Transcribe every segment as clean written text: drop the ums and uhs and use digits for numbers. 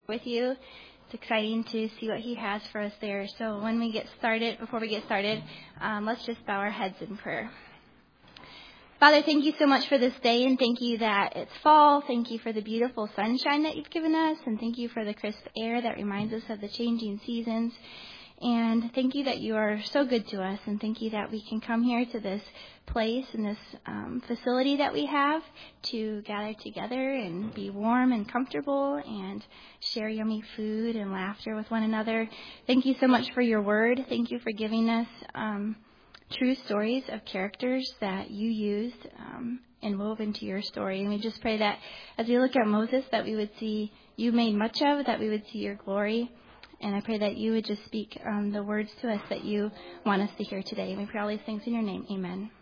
with you. It's exciting to see what he has for us there. So before we get started, let's just bow our heads in prayer. Father, thank you so much for this day, and thank you that it's fall. Thank you for the beautiful sunshine that you've given us, and thank you for the crisp air that reminds us of the changing seasons. And thank you that you are so good to us, and thank you that we can come here to this place and this facility that we have to gather together and be warm and comfortable and share yummy food and laughter with one another. Thank you so much for your word. Thank you for giving us true stories of characters that you used and wove into your story. And we just pray that as we look at Moses, that we would see you made much of, that we would see your glory. And I pray that you would just speak the words to us that you want us to hear today. And we pray all these things in your name. Amen.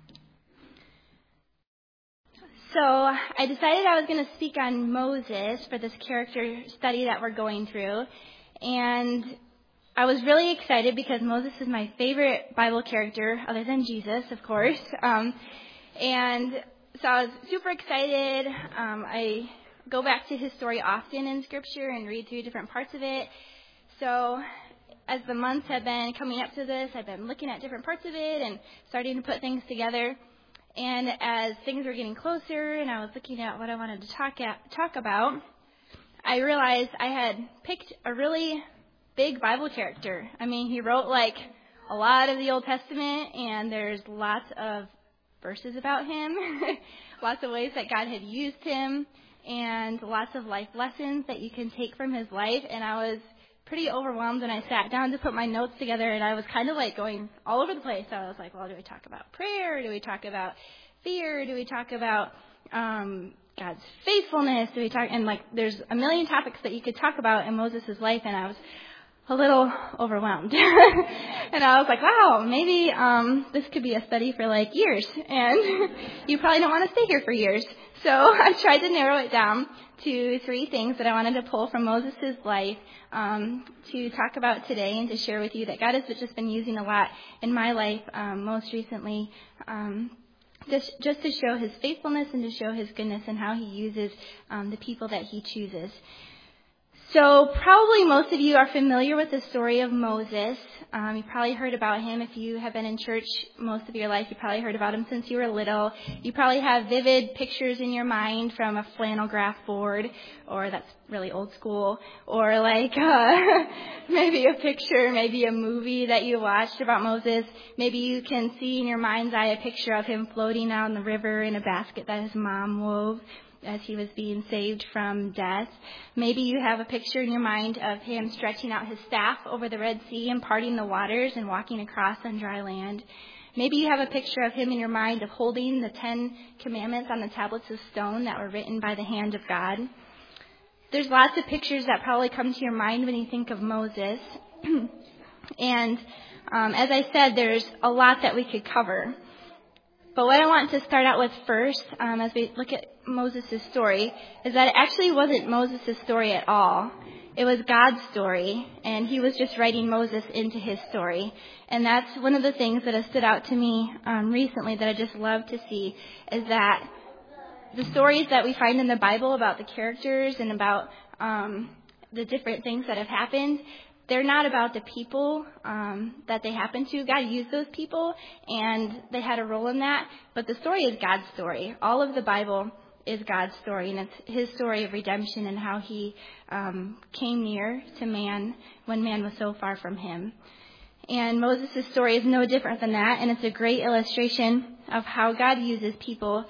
So I decided I was going to speak on Moses for this character study that we're going through. And I was really excited because Moses is my favorite Bible character, other than Jesus, of course. And so I was super excited. I go back to his story often in Scripture and read through different parts of it. So as the months have been coming up to this, I've been looking at different parts of it and starting to put things together. And as things were getting closer and I was looking at what I wanted to talk about, I realized I had picked a really big Bible character. I mean, he wrote like a lot of the Old Testament, and there's lots of verses about him, lots of ways that God had used him, and lots of life lessons that you can take from his life. And I was pretty overwhelmed when I sat down to put my notes together, and I was kind of like going all over the place. So I was like, well, do we talk about prayer? Do we talk about fear? Do we talk about God's faithfulness? Do we talk? And like, there's a million topics that you could talk about in Moses' life, and I was a little overwhelmed. And I was like, wow, maybe this could be a study for like years, and you probably don't want to stay here for years. So I tried to narrow it down to 3 things that I wanted to pull from Moses' life to talk about today and to share with you that God has just been using a lot in my life most recently, just to show his faithfulness and to show his goodness and how he uses the people that he chooses. So probably most of you are familiar with the story of Moses. You probably heard about him. If you have been in church most of your life, you probably heard about him since you were little. You probably have vivid pictures in your mind from a flannel graph board, or that's really old school, or like maybe a picture, maybe a movie that you watched about Moses. Maybe you can see in your mind's eye a picture of him floating down the river in a basket that his mom wove as he was being saved from death. Maybe you have a picture in your mind of him stretching out his staff over the Red Sea and parting the waters and walking across on dry land. Maybe you have a picture of him in your mind of holding the 10 commandments on the tablets of stone that were written by the hand of God. There's lots of pictures that probably come to your mind when you think of Moses. And as I said, there's a lot that we could cover. But what I want to start out with first, as we look at Moses' story, is that it actually wasn't Moses' story at all. It was God's story, and he was just writing Moses into his story. And that's one of the things that has stood out to me recently that I just love to see, is that the stories that we find in the Bible about the characters and about the different things that have happened, they're not about the people that they happen to. God used those people, and they had a role in that. But the story is God's story. All of the Bible is God's story, and it's his story of redemption and how he came near to man when man was so far from him. And Moses' story is no different than that, and it's a great illustration of how God uses people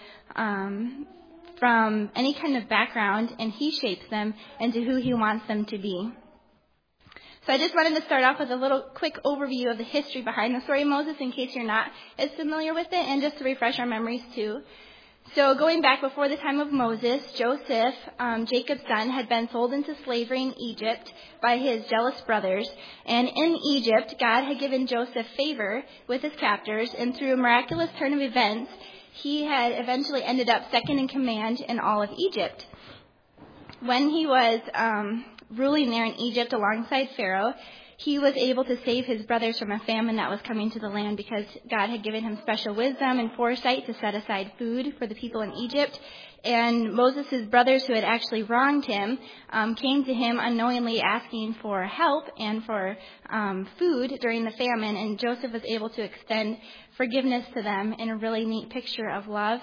from any kind of background, and he shapes them into who he wants them to be. So I just wanted to start off with a little quick overview of the history behind the story of Moses in case you're not as familiar with it, and just to refresh our memories too. So going back before the time of Moses, Joseph, Jacob's son, had been sold into slavery in Egypt by his jealous brothers. And in Egypt, God had given Joseph favor with his captors, and through a miraculous turn of events, he had eventually ended up second in command in all of Egypt. When he was ruling there in Egypt alongside Pharaoh, he was able to save his brothers from a famine that was coming to the land because God had given him special wisdom and foresight to set aside food for the people in Egypt. And Moses' brothers, who had actually wronged him, came to him unknowingly asking for help and for food during the famine. And Joseph was able to extend forgiveness to them in a really neat picture of love.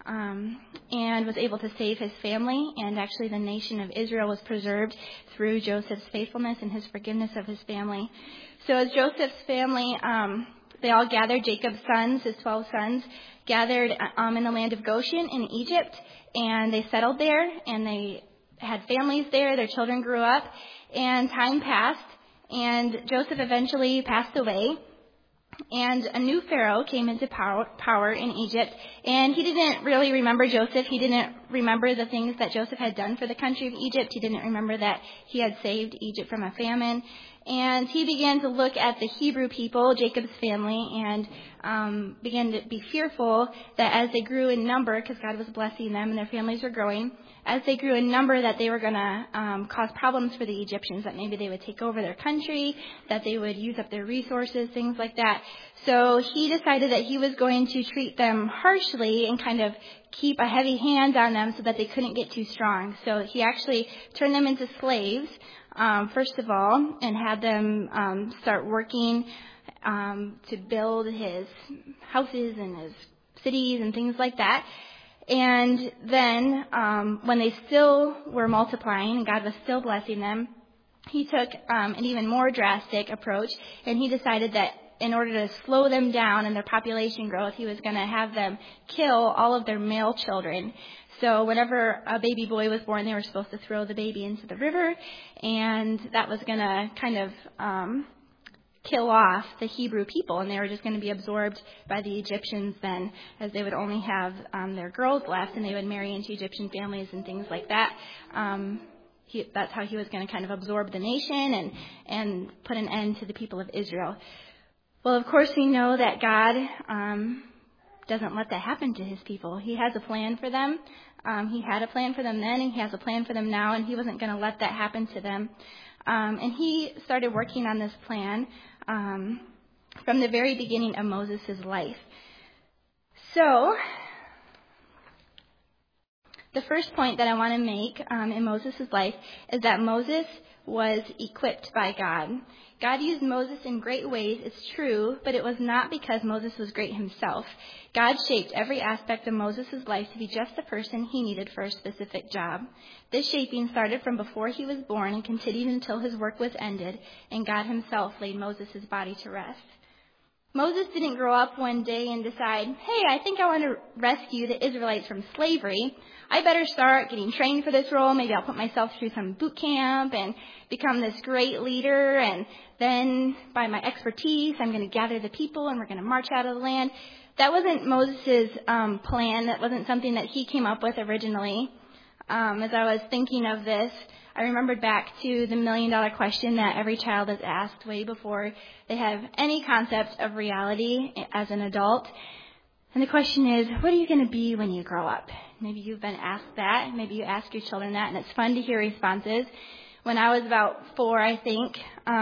And was able to save his family, and actually the nation of Israel was preserved through Joseph's faithfulness and his forgiveness of his family. So as Joseph's family, they all gathered, Jacob's sons, his 12 sons, gathered in the land of Goshen in Egypt, and they settled there, and they had families there, their children grew up, and time passed, and Joseph eventually passed away. And a new Pharaoh came into power in Egypt, and he didn't really remember Joseph. He didn't remember the things that Joseph had done for the country of Egypt. He didn't remember that he had saved Egypt from a famine. And he began to look at the Hebrew people, Jacob's family, and began to be fearful that as they grew in number, because God was blessing them and their families were growing, as they grew in number, that they were going to cause problems for the Egyptians, that maybe they would take over their country, that they would use up their resources, things like that. So he decided that he was going to treat them harshly and kind of keep a heavy hand on them so that they couldn't get too strong. So he actually turned them into slaves, first of all, and had them start working to build his houses and his cities and things like that. And then when they still were multiplying and God was still blessing them, he took an even more drastic approach, and he decided that in order to slow them down in their population growth, he was going to have them kill all of their male children. So whenever a baby boy was born, they were supposed to throw the baby into the river, and that was going to kind of kill off the Hebrew people, and they were just going to be absorbed by the Egyptians then, as they would only have their girls left, and they would marry into Egyptian families and things like that. That's how he was going to kind of absorb the nation and put an end to the people of Israel. Well, of course, we know that God doesn't let that happen to his people. He has a plan for them. He had a plan for them then, and he has a plan for them now, and he wasn't going to let that happen to them. And he started working on this plan from the very beginning of Moses' life. So the first point that I want to make in Moses' life is that Moses was equipped by God. God used Moses in great ways, it's true, but it was not because Moses was great himself. God shaped every aspect of Moses' life to be just the person he needed for a specific job. This shaping started from before he was born and continued until his work was ended, and God himself laid Moses' body to rest. Moses didn't grow up one day and decide, hey, I think I want to rescue the Israelites from slavery. I better start getting trained for this role. Maybe I'll put myself through some boot camp and become this great leader. And then by my expertise, I'm going to gather the people and we're going to march out of the land. That wasn't Moses' plan. That wasn't something that he came up with originally. As I was thinking of this, I remembered back to the $1 million question that every child is asked way before they have any concept of reality as an adult. And the question is, what are you going to be when you grow up? Maybe you've been asked that. Maybe you ask your children that, and it's fun to hear responses. When I was about 4, I think,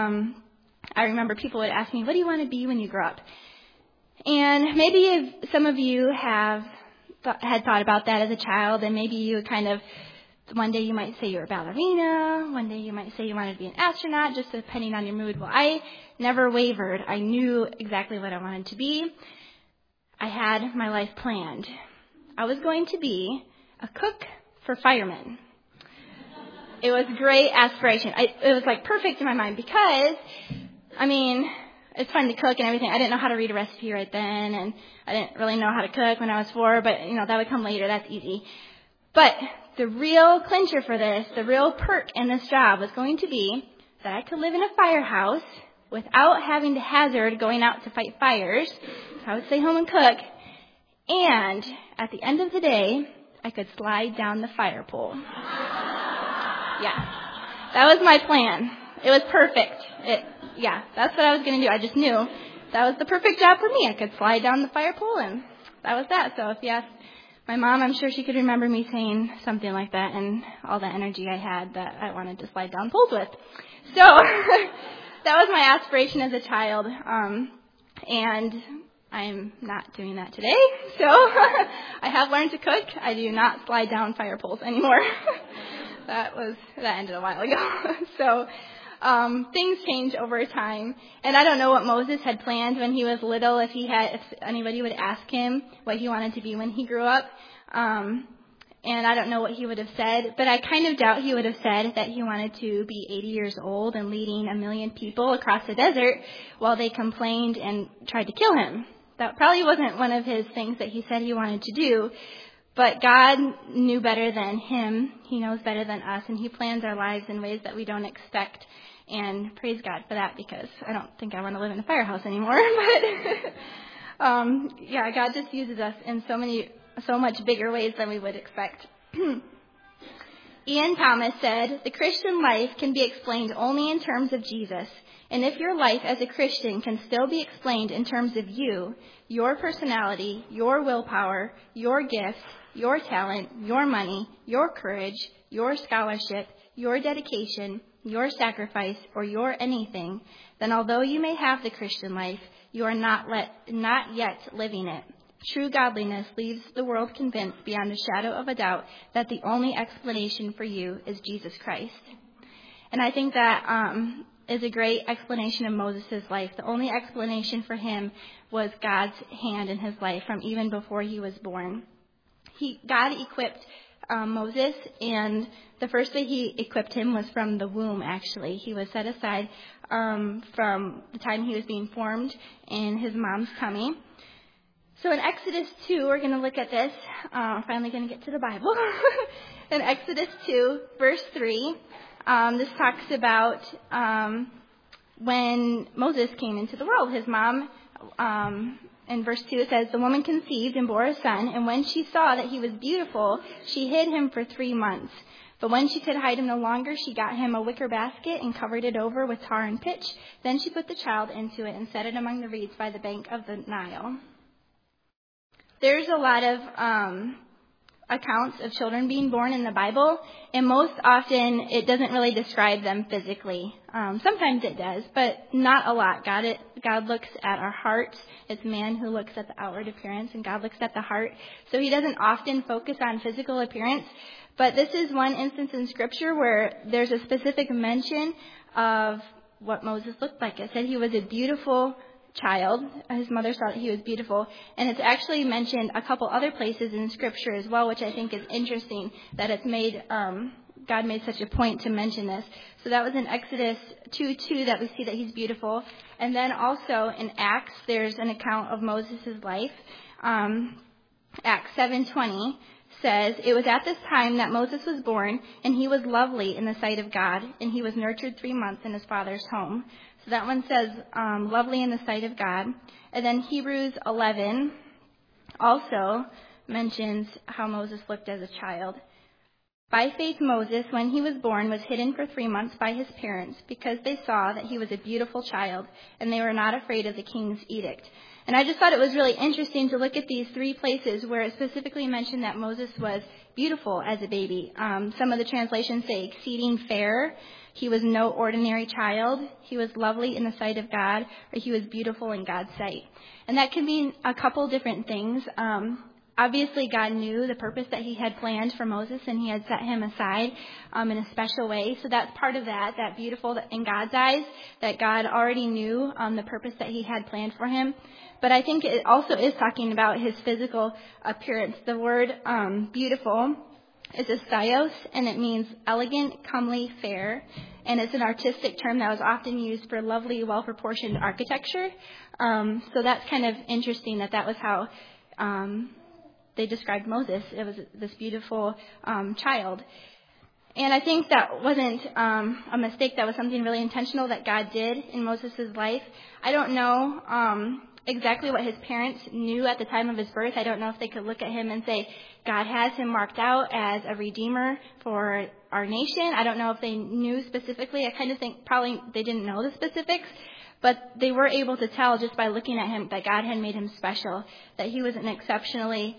I remember people would ask me, what do you want to be when you grow up? And maybe if some of you had thought about that as a child, and maybe you kind of, one day you might say you're a ballerina, one day you might say you wanted to be an astronaut, just depending on your mood. Well, I never wavered. I knew exactly what I wanted to be. I had my life planned. I was going to be a cook for firemen. It was a great aspiration. It was like perfect in my mind because, it's fun to cook and everything. I didn't know how to read a recipe right then, and I didn't really know how to cook when I was 4, but, that would come later. That's easy. But the real clincher for this, the real perk in this job was going to be that I could live in a firehouse without having to hazard going out to fight fires. So I would stay home and cook. And at the end of the day, I could slide down the fire pole. Yeah, that was my plan. It was perfect. That's what I was going to do. I just knew that was the perfect job for me. I could slide down the fire pole, and that was that. So if you ask my mom, I'm sure she could remember me saying something like that and all the energy I had that I wanted to slide down poles with. So that was my aspiration as a child, and I'm not doing that today. So I have learned to cook. I do not slide down fire poles anymore. That ended a while ago. So things change over time, and I don't know what Moses had planned when he was little. If anybody would ask him what he wanted to be when he grew up. And I don't know what he would have said, but I kind of doubt he would have said that he wanted to be 80 years old and leading 1 million people across the desert while they complained and tried to kill him. That probably wasn't one of his things that he said he wanted to do, but God knew better than him. He knows better than us, and he plans our lives in ways that we don't expect, and praise God for that, because I don't think I want to live in a firehouse anymore. But God just uses us in so much bigger ways than we would expect. Ian Thomas said, "The Christian life can be explained only in terms of Jesus. And if your life as a Christian can still be explained in terms of you, your personality, your willpower, your gifts, your talent, your money, your courage, your scholarship, your dedication, your sacrifice, or your anything, then although you may have the Christian life, you are not yet living it. True godliness leaves the world convinced beyond a shadow of a doubt that the only explanation for you is Jesus Christ." And I think that is a great explanation of Moses' life. The only explanation for him was God's hand in his life from even before he was born. God equipped Moses, and the first way he equipped him was from the womb, actually. He was set aside from the time he was being formed in his mom's tummy. So in Exodus 2, we're going to look at this. Finally going to get to the Bible. In Exodus 2, verse 3, this talks about when Moses came into the world. His mom, in verse 2, it says, "The woman conceived and bore a son, and when she saw that he was beautiful, she hid him for 3 months. But when she could hide him no longer, she got him a wicker basket and covered it over with tar and pitch. Then she put the child into it and set it among the reeds by the bank of the Nile." There's a lot of accounts of children being born in the Bible, and most often it doesn't really describe them physically. Sometimes it does, but not a lot. God looks at our hearts. It's man who looks at the outward appearance, and God looks at the heart. So he doesn't often focus on physical appearance, but this is one instance in Scripture where there's a specific mention of what Moses looked like. It said he was a beautiful child. His mother saw that he was beautiful, and it's actually mentioned a couple other places in Scripture as well, which I think is interesting that it's made. God made such a point to mention this. So that was in Exodus 2:2 that we see that he's beautiful, and then also in Acts there's an account of Moses' life. Acts 7:20 says, "It was at this time that Moses was born, and he was lovely in the sight of God, and he was nurtured 3 months in his father's home." So that one says lovely in the sight of God. And then Hebrews 11 also mentions how Moses looked as a child. "By faith Moses, when he was born, was hidden for 3 months by his parents because they saw that he was a beautiful child, and they were not afraid of the king's edict." And I just thought it was really interesting to look at these 3 places where it specifically mentioned that Moses was beautiful as a baby. Some of the translations say exceeding fair. He was no ordinary child. He was lovely in the sight of God, or he was beautiful in God's sight. And that can mean a couple different things. Obviously, God knew the purpose that he had planned for Moses, and he had set him aside in a special way. So that's part of that beautiful in God's eyes, that God already knew the purpose that he had planned for him. But I think it also is talking about his physical appearance. The word beautiful is astios, and it means elegant, comely, fair. And it's an artistic term that was often used for lovely, well-proportioned architecture. So that's kind of interesting that was how they described Moses. It was this beautiful child. And I think that wasn't a mistake. That was something really intentional that God did in Moses' life. I don't know exactly what his parents knew at the time of his birth. I don't know if they could look at him and say, God has him marked out as a redeemer for our nation. I don't know if they knew specifically. I kind of think probably they didn't know the specifics, but they were able to tell just by looking at him that God had made him special, that he was an exceptionally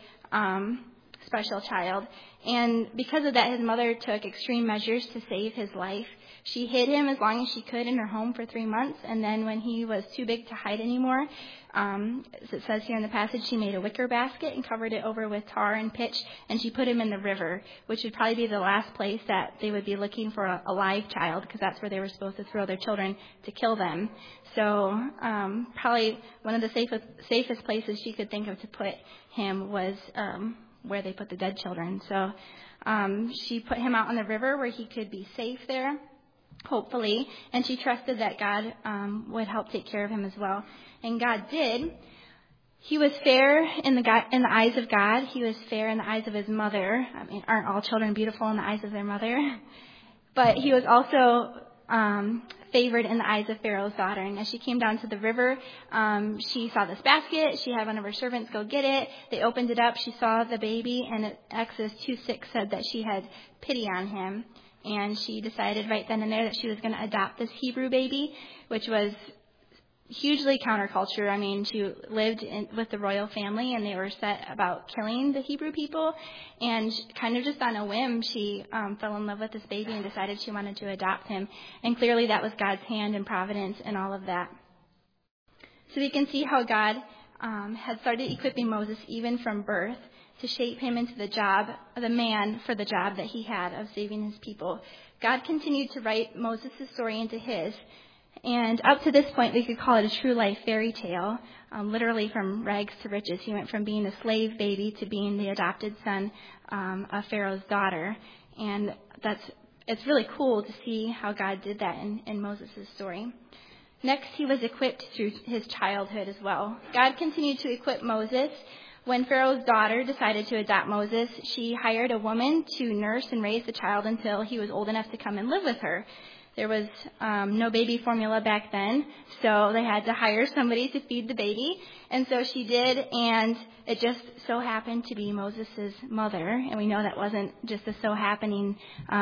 special child. And because of that, his mother took extreme measures to save his life. She hid him as long as she could in her home for 3 months, and then when he was too big to hide anymore, as it says here in the passage, she made a wicker basket and covered it over with tar and pitch, and she put him in the river, which would probably be the last place that they would be looking for a live child, because that's where they were supposed to throw their children to kill them. So probably one of the safest places she could think of to put him was where they put the dead children. So she put him out on the river where he could be safe there, hopefully, and she trusted that God would help take care of him as well. And God did. He was fair in the eyes of God. He was fair in the eyes of his mother. I mean, aren't all children beautiful in the eyes of their mother? But he was also favored in the eyes of Pharaoh's daughter. And as she came down to the river, she saw this basket. She had one of her servants go get it. They opened it up. She saw the baby, and Exodus 2:6 said that she had pity on him. And she decided right then and there that she was going to adopt this Hebrew baby, which was hugely counterculture. I mean, she lived with the royal family, and they were set about killing the Hebrew people. And kind of just on a whim, she fell in love with this baby and decided she wanted to adopt him. And clearly that was God's hand and providence and all of that. So we can see how God had started equipping Moses even from birth to shape him into the man for the job that he had of saving his people. God continued to write Moses' story into his. And up to this point, we could call it a true life fairy tale, literally from rags to riches. He went from being a slave baby to being the adopted son of Pharaoh's daughter. And it's really cool to see how God did that in Moses' story. Next, he was equipped through his childhood as well. God continued to equip Moses. When Pharaoh's daughter decided to adopt Moses, she hired a woman to nurse and raise the child until he was old enough to come and live with her. There was no baby formula back then, so they had to hire somebody to feed the baby. And so she did, and it just so happened to be Moses' mother. And we know that wasn't just a so happening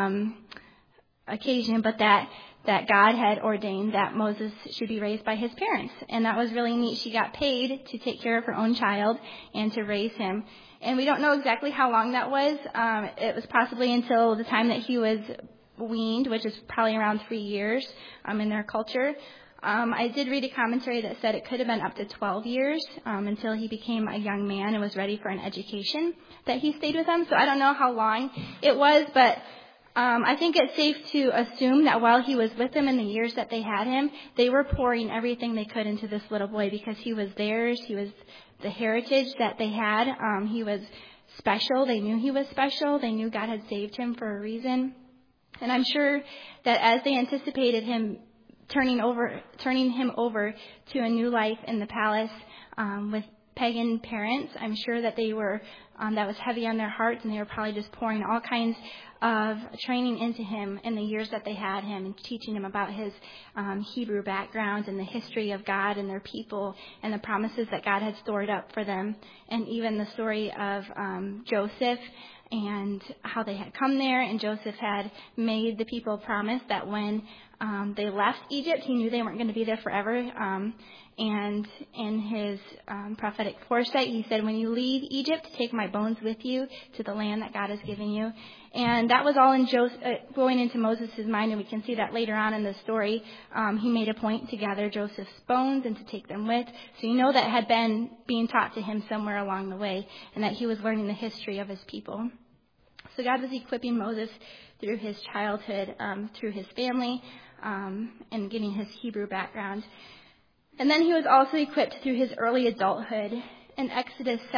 occasion, but that God had ordained that Moses should be raised by his parents. And that was really neat. She got paid to take care of her own child and to raise him. And we don't know exactly how long that was. It was possibly until the time that he was weaned, which is probably around 3 years in their culture. I did read a commentary that said it could have been up to 12 years until he became a young man and was ready for an education that he stayed with them. So I don't know how long it was, but I think it's safe to assume that while he was with them in the years that they had him, they were pouring everything they could into this little boy because he was theirs. He was the heritage that they had. He was special. They knew he was special. They knew God had saved him for a reason. And I'm sure that as they anticipated him turning him over to a new life in the palace with pagan parents, I'm sure that they were that was heavy on their hearts, and they were probably just pouring all kinds of training into him in the years that they had him and teaching him about his Hebrew background and the history of God and their people and the promises that God had stored up for them, and even the story of Joseph and how they had come there, and Joseph had made the people promise that when they left Egypt, he knew they weren't going to be there forever. And in his prophetic foresight, he said, when you leave Egypt, take my bones with you to the land that God has given you. And that was all in going into Moses' mind, and we can see that later on in the story. He made a point to gather Joseph's bones and to take them with. So you know that had been being taught to him somewhere along the way, and that he was learning the history of his people. So God was equipping Moses through his childhood, through his family, and getting his Hebrew background. And then he was also equipped through his early adulthood. In Acts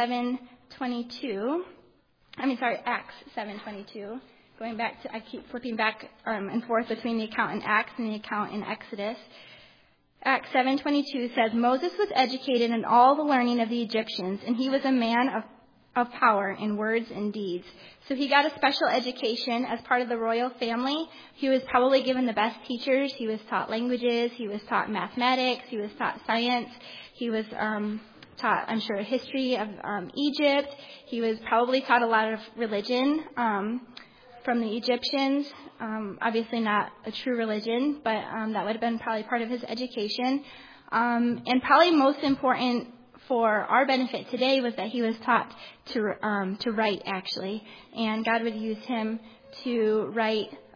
7:22, going back to, I keep flipping back and forth between the account in Acts and the account in Exodus. Acts 7:22 says, Moses was educated in all the learning of the Egyptians, and he was a man of power in words and deeds. So he got a special education as part of the royal family. He was probably given the best teachers. He was taught languages. He was taught mathematics. He was taught science. He was taught, I'm sure, history of Egypt. He was probably taught a lot of religion from the Egyptians. Obviously not a true religion, but that would have been probably part of his education. And probably most important for our benefit today was that he was taught to write, actually. And God would use him to write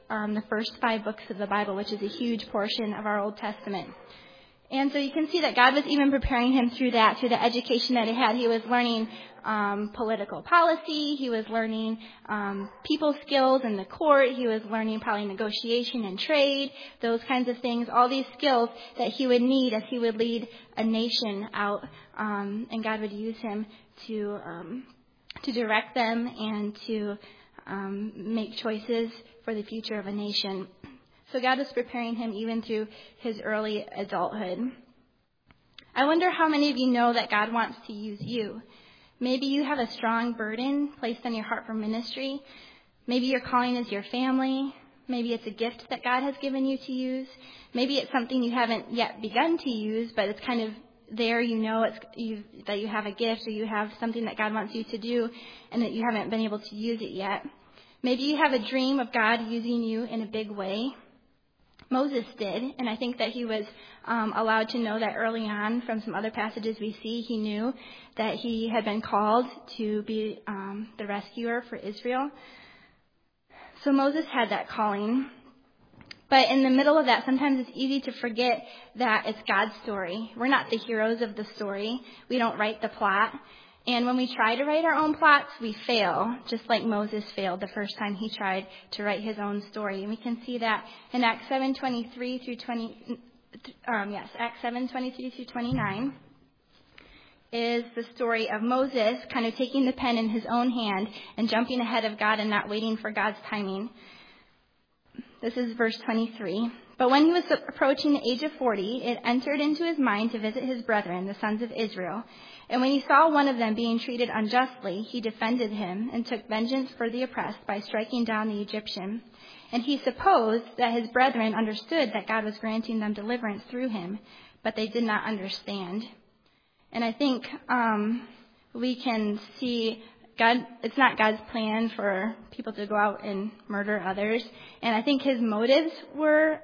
the first 5 books of the Bible, which is a huge portion of our Old Testament. And so you can see that God was even preparing him through that, through the education that he had. He was learning political policy. He was learning people skills in the court. He was learning probably negotiation and trade, those kinds of things, all these skills that he would need as he would lead a nation out. And God would use him to direct them and to make choices for the future of a nation. So God was preparing him even through his early adulthood. I wonder how many of you know that God wants to use you. Maybe you have a strong burden placed on your heart for ministry. Maybe your calling is your family. Maybe it's a gift that God has given you to use. Maybe it's something you haven't yet begun to use, but it's kind of there. You know that you have a gift, or you have something that God wants you to do and that you haven't been able to use it yet. Maybe you have a dream of God using you in a big way. Moses did, and I think that he was allowed to know that early on. From some other passages we see, he knew that he had been called to be the rescuer for Israel. So Moses had that calling. But in the middle of that, sometimes it's easy to forget that it's God's story. We're not the heroes of the story. We don't write the plot. And when we try to write our own plots, we fail, just like Moses failed the first time he tried to write his own story. And we can see that in Acts 7:23 through 29 is the story of Moses kind of taking the pen in his own hand and jumping ahead of God and not waiting for God's timing. This is verse 23. But when he was approaching the age of 40, it entered into his mind to visit his brethren, the sons of Israel. And when he saw one of them being treated unjustly, he defended him and took vengeance for the oppressed by striking down the Egyptian. And he supposed that his brethren understood that God was granting them deliverance through him, but they did not understand. And I think we can see God. It's not God's plan for people to go out and murder others. And I think his motives were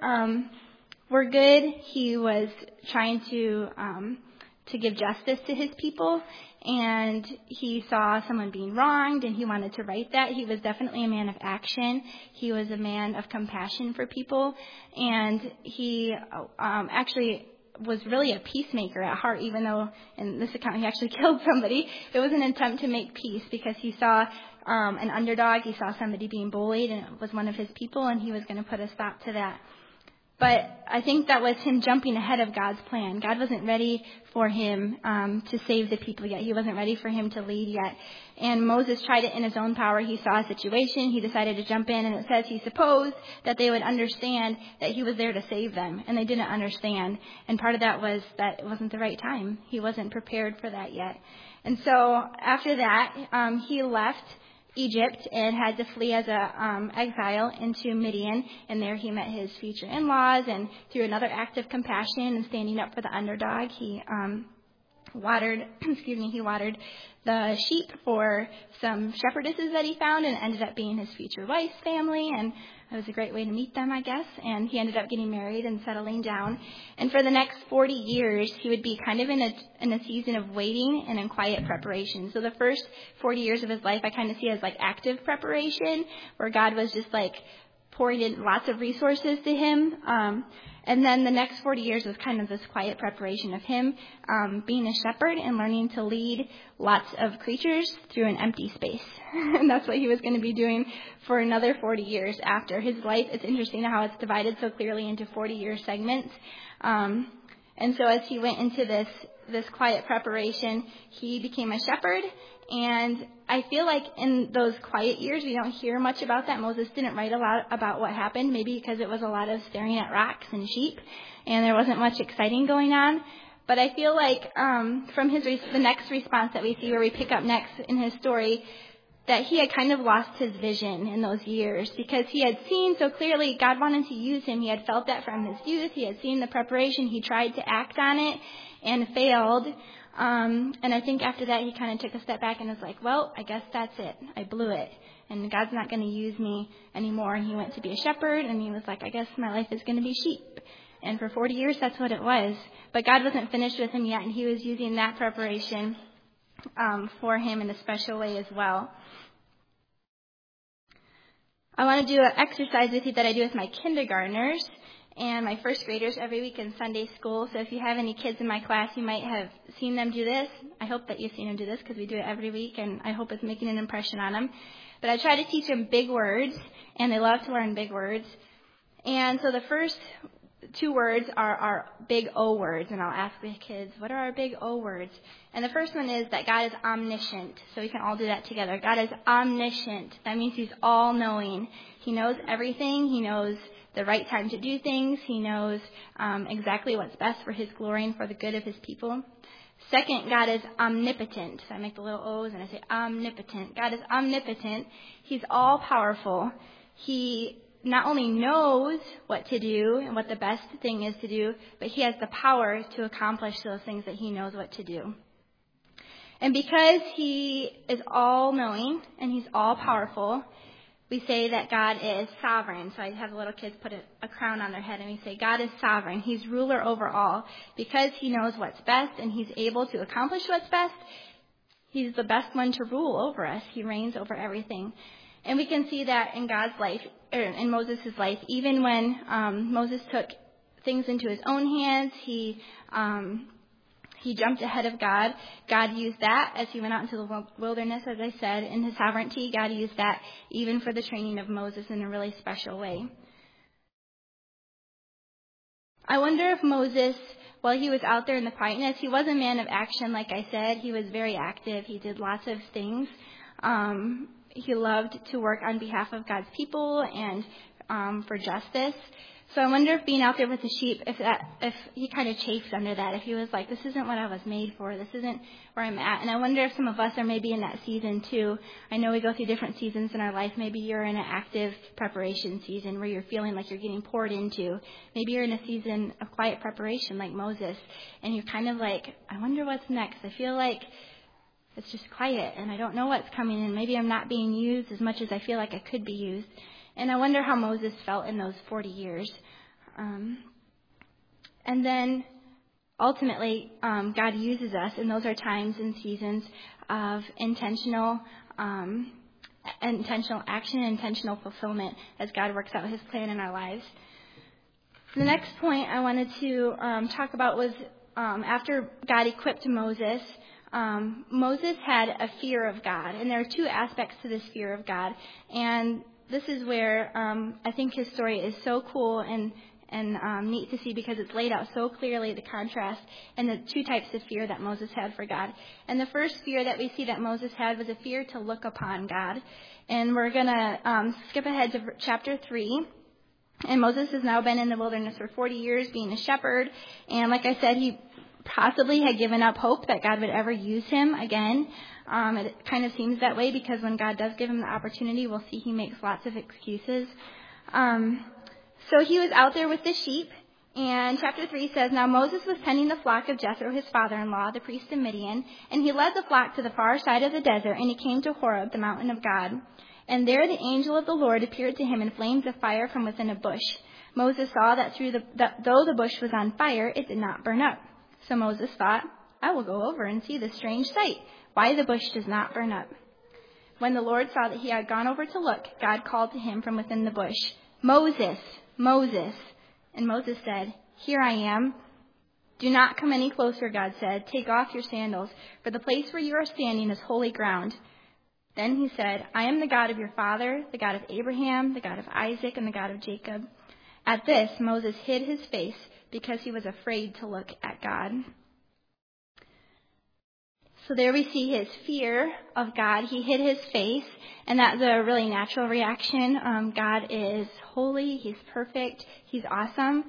good. He was trying to give justice to his people, and he saw someone being wronged, and he wanted to right that. He was definitely a man of action. He was a man of compassion for people, and he actually was really a peacemaker at heart, even though in this account he actually killed somebody. It was an attempt to make peace because he saw an underdog. He saw somebody being bullied, and it was one of his people, and he was going to put a stop to that. But I think that was him jumping ahead of God's plan. God wasn't ready for him to save the people yet. He wasn't ready for him to lead yet. And Moses tried it in his own power. He saw a situation. He decided to jump in. And it says he supposed that they would understand that he was there to save them. And they didn't understand. And part of that was that it wasn't the right time. He wasn't prepared for that yet. And so after that, he left Egypt and had to flee as a exile into Midian, and there he met his future in-laws, and through another act of compassion and standing up for the underdog, he watered the sheep for some shepherdesses that he found, and it ended up being his future wife's family, and it was a great way to meet them, I guess. And he ended up getting married and settling down. And for the next 40 years, he would be kind of in a season of waiting and in quiet preparation. So the first 40 years of his life, I kind of see as like active preparation, where God was just like pouring in lots of resources to him. And then the next 40 years was kind of this quiet preparation of him being a shepherd and learning to lead lots of creatures through an empty space. And that's what he was going to be doing for another 40 years after his life. It's interesting how it's divided so clearly into 40-year segments. And so as he went into this quiet preparation, he became a shepherd. And I feel like in those quiet years, we don't hear much about that. Moses didn't write a lot about what happened, maybe because it was a lot of staring at rocks and sheep, and there wasn't much exciting going on. But I feel like from the next response that we see, where we pick up next in his story, that he had kind of lost his vision in those years, because he had seen so clearly God wanted to use him. He had felt that from his youth. He had seen the preparation. He tried to act on it and failed. And I think after that, he kind of took a step back and was like, well, I guess that's it. I blew it. And God's not going to use me anymore. And he went to be a shepherd, and he was like, I guess my life is going to be sheep. And for 40 years, that's what it was. But God wasn't finished with him yet, and he was using that preparation for him in a special way as well. I want to do an exercise with you that I do with my kindergartners and my first graders every week in Sunday school. So if you have any kids in my class, you might have seen them do this. I hope that you've seen them do this because we do it every week, and I hope it's making an impression on them. But I try to teach them big words, and they love to learn big words. And so the first 2 words are our big O words, and I'll ask the kids, what are our big O words? And the first one is that God is omniscient. So we can all do that together. God is omniscient. That means he's all-knowing. He knows everything. He knows the right time to do things. He knows exactly what's best for his glory and for the good of his people. Second, God is omnipotent. So I make the little O's and I say omnipotent. God is omnipotent. He's all-powerful. He not only knows what to do and what the best thing is to do, but he has the power to accomplish those things that he knows what to do. And because he is all-knowing and he's all-powerful, we say that God is sovereign. So I have the little kids put a crown on their head and we say, God is sovereign. He's ruler over all. Because he knows what's best and he's able to accomplish what's best, he's the best one to rule over us. He reigns over everything. And we can see that in God's life, or in Moses' life, even when Moses took things into his own hands, he jumped ahead of God. God used that as he went out into the wilderness, as I said, in his sovereignty. God used that even for the training of Moses in a really special way. I wonder if Moses, while he was out there in the quietness, he was a man of action, like I said. He was very active. He did lots of things. He loved to work on behalf of God's people and for justice. So I wonder if being out there with the sheep, if he kind of chafed under that, if he was like, this isn't what I was made for, this isn't where I'm at. And I wonder if some of us are maybe in that season too. I know we go through different seasons in our life. Maybe you're in an active preparation season where you're feeling like you're getting poured into. Maybe you're in a season of quiet preparation like Moses, and you're kind of like, I wonder what's next. I feel like it's just quiet, and I don't know what's coming, and maybe I'm not being used as much as I feel like I could be used. And I wonder how Moses felt in those 40 years. And then, ultimately, God uses us, and those are times and seasons of intentional action and intentional fulfillment as God works out his plan in our lives. The next point I wanted to talk about was after God equipped Moses, Moses had a fear of God, and there are 2 aspects to this fear of God. And this is where I think his story is so cool and neat to see, because it's laid out so clearly, the contrast and the 2 types of fear that Moses had for God. And the first fear that we see that Moses had was a fear to look upon God. And we're going to skip ahead to chapter 3. And Moses has now been in the wilderness for 40 years being a shepherd. And like I said, he possibly had given up hope that God would ever use him again. It kind of seems that way, because when God does give him the opportunity, we'll see he makes lots of excuses. So he was out there with the sheep, and chapter 3 says, Now Moses was tending the flock of Jethro, his father-in-law, the priest of Midian, and he led the flock to the far side of the desert, and he came to Horeb, the mountain of God. And there the angel of the Lord appeared to him in flames of fire from within a bush. Moses saw that though the bush was on fire, it did not burn up. So Moses thought, I will go over and see this strange sight, why the bush does not burn up. When the Lord saw that he had gone over to look, God called to him from within the bush, Moses, Moses. And Moses said, Here I am. Do not come any closer, God said. Take off your sandals, for the place where you are standing is holy ground. Then he said, I am the God of your father, the God of Abraham, the God of Isaac, and the God of Jacob. At this, Moses hid his face because he was afraid to look at God. So there we see his fear of God. He hid his face, and that's a really natural reaction. God is holy. He's perfect. He's awesome.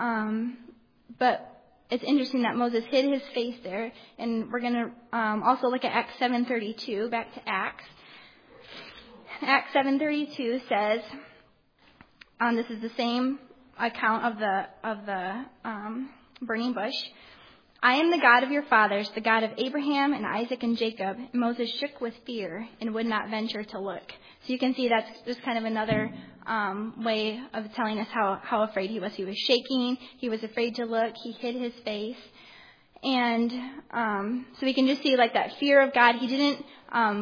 But it's interesting that Moses hid his face there, and we're going to also look at Acts 7:32, back to Acts. Acts 7:32 says, this is the same account of the burning bush. I am the God of your fathers, the God of Abraham and Isaac and Jacob. And Moses shook with fear and would not venture to look. So you can see that's just kind of another way of telling us how afraid he was. He was shaking. He was afraid to look. He hid his face. And so we can just see like that fear of God. He didn't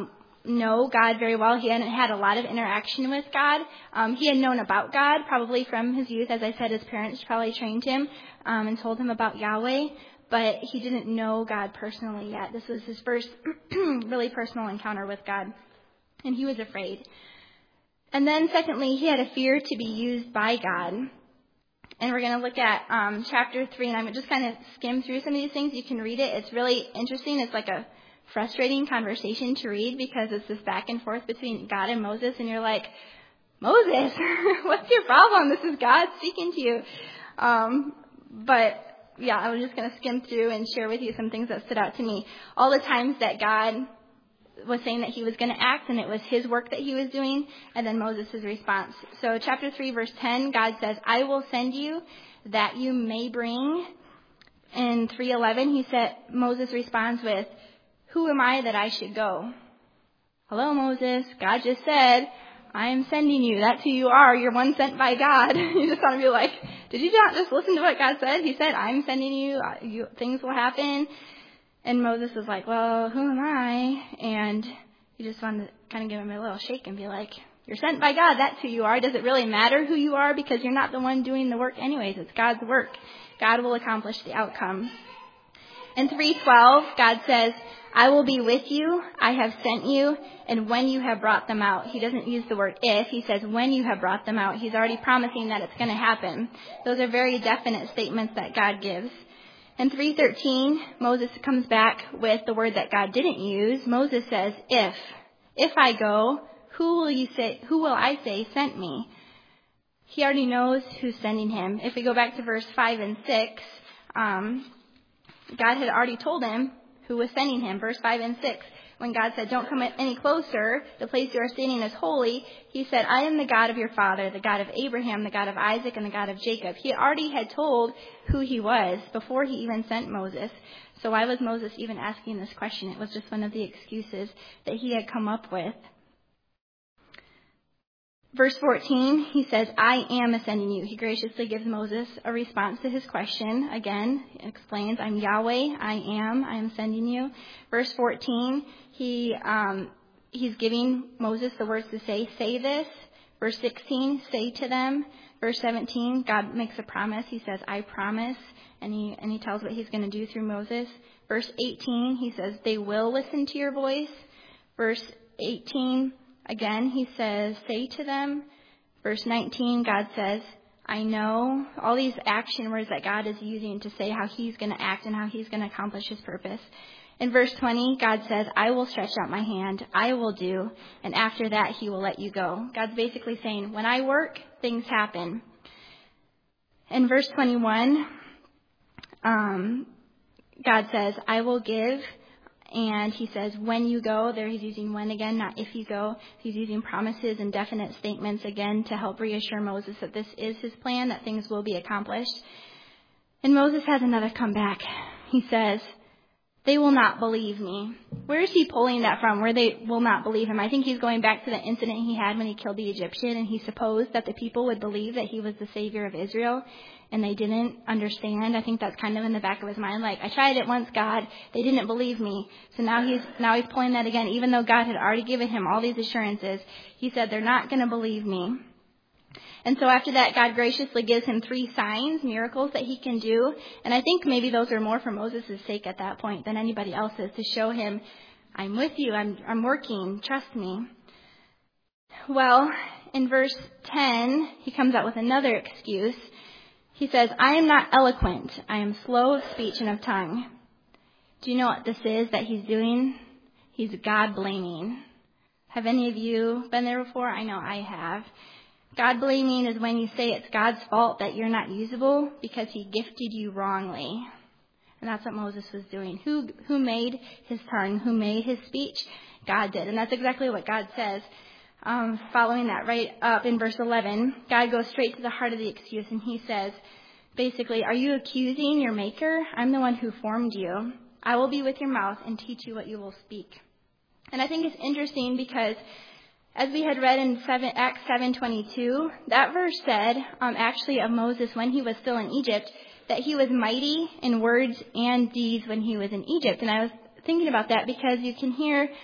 know God very well. He hadn't had a lot of interaction with God. He had known about God probably from his youth. As I said, his parents probably trained him and told him about Yahweh, but he didn't know God personally yet. This was his first really personal encounter with God, and he was afraid. And then secondly, he had a fear to be used by God. And we're going to look at chapter 3, and I'm just kind of skim through some of these things. You can read it. It's really interesting. It's like a frustrating conversation to read because it's this back and forth between God and Moses, and you're like, Moses, what's your problem? This is God speaking to you. But yeah, I was just going to skim through and share with you some things that stood out to me. All the times that God was saying that he was going to act, and it was his work that he was doing, and then Moses' response. So chapter 3, verse 10, God says, I will send you that you may bring. In 3:11, Moses responds with, who am I that I should go? Hello, Moses. God just said, I am sending you. That's who you are. You're one sent by God. You just want to be like, did you not just listen to what God said? He said, I'm sending you. Things will happen. And Moses was like, well, who am I? And he just wanted to kind of give him a little shake and be like, you're sent by God. That's who you are. Does it really matter who you are? Because you're not the one doing the work anyways. It's God's work. God will accomplish the outcome. In 3:12, God says, I will be with you. I have sent you. And when you have brought them out, he doesn't use the word if. He says, when you have brought them out, he's already promising that it's going to happen. Those are very definite statements that God gives. In 3:13, Moses comes back with the word that God didn't use. Moses says, if I go, who will I say sent me? He already knows who's sending him. If we go back to verse 5 and 6, God had already told him who was sending him. Verse 5 and 6, when God said, don't come any closer, the place you are standing is holy, he said, I am the God of your father, the God of Abraham, the God of Isaac, and the God of Jacob. He already had told who he was before he even sent Moses. So why was Moses even asking this question? It was just one of the excuses that he had come up with. Verse 14, he says, I am sending you. He graciously gives Moses a response to his question. Again, he explains, I'm Yahweh, I am sending you. Verse 14, he's giving Moses the words to say this. Verse 16, say to them. Verse 17, God makes a promise. He says, I promise. And he tells what he's going to do through Moses. Verse 18, he says, they will listen to your voice. Verse 18, again, he says, say to them. Verse 19, God says, I know. All these action words that God is using to say how he's going to act and how he's going to accomplish his purpose. In verse 20, God says, I will stretch out my hand. I will do. And after that, he will let you go. God's basically saying, when I work, things happen. In verse 21, God says, I will give. And he says, when you go, there he's using when again, not if you go. He's using promises and definite statements again to help reassure Moses that this is his plan, that things will be accomplished. And Moses has another comeback. He says, they will not believe me. Where is he pulling that from, where they will not believe him? I think he's going back to the incident he had when he killed the Egyptian, and he supposed that the people would believe that he was the Savior of Israel, and they didn't understand. I think that's kind of in the back of his mind, like, I tried it once, God. They didn't believe me. So now he's pulling that again, even though God had already given him all these assurances. He said, they're not going to believe me. And so after that, God graciously gives him 3 signs, miracles that he can do. And I think maybe those are more for Moses' sake at that point than anybody else's, to show him, I'm with you, I'm working, trust me. Well, in verse 10, he comes out with another excuse. He says, I am not eloquent. I am slow of speech and of tongue. Do you know what this is that he's doing? He's God blaming. Have any of you been there before? I know I have. God blaming is when you say it's God's fault that you're not usable because he gifted you wrongly. And that's what Moses was doing. Who made his tongue? Who made his speech? God did. And that's exactly what God says. Following that right up in verse 11, God goes straight to the heart of the excuse, and he says, basically, are you accusing your maker? I'm the one who formed you. I will be with your mouth and teach you what you will speak. And I think it's interesting because as we had read in Acts 7:22, that verse said, actually of Moses when he was still in Egypt, that he was mighty in words and deeds when he was in Egypt. And I was thinking about that because you can hear